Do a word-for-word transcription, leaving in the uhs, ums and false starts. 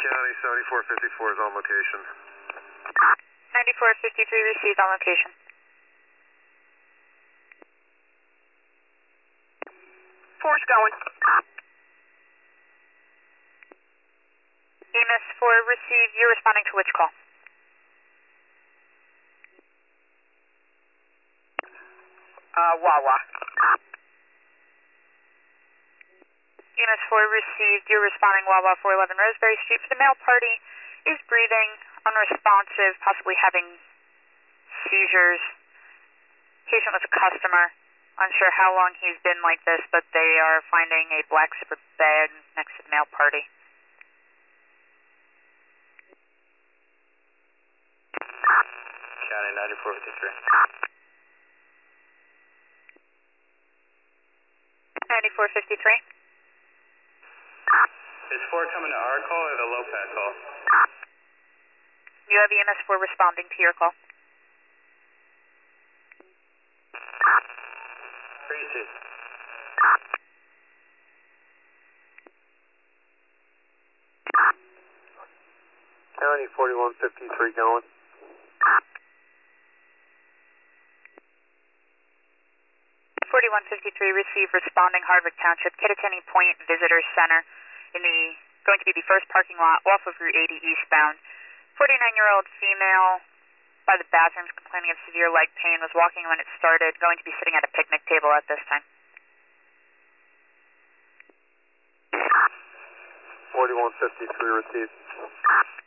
County, seventy-four fifty-four is on location. ninety-four fifty-three received on location. Four's going. E M S four received. You're responding to which call? Uh, Wawa. E M S four received. You're responding Wawa four eleven Roseberry Street for the male party. Is breathing, unresponsive, possibly having seizures. Patient was a customer. Unsure how long he's been like this, but they are finding a black zipper bag next to the male party. County, ninety-four fifty-three. ninety-four fifty-three. Is four coming to our call or the low pack call? You have E M S four responding to your call. Receive. County, forty-one fifty-three going. forty-one fifty-three receive responding Hardwick Township, Kittatinny Point Visitor Center in the, going to be the first parking lot off of Route eighty eastbound. forty-nine-year-old female by the bathrooms complaining of severe leg pain, was walking when it started, going to be sitting at a picnic table at this time. forty-one fifty-three received.